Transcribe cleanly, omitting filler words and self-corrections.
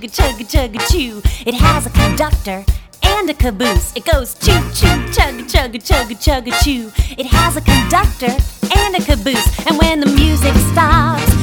chugga chugga choo. It has a conductor and a caboose. It goes choo choo chugga chugga chugga chugga choo. It has a conductor and a caboose, and when the music stops,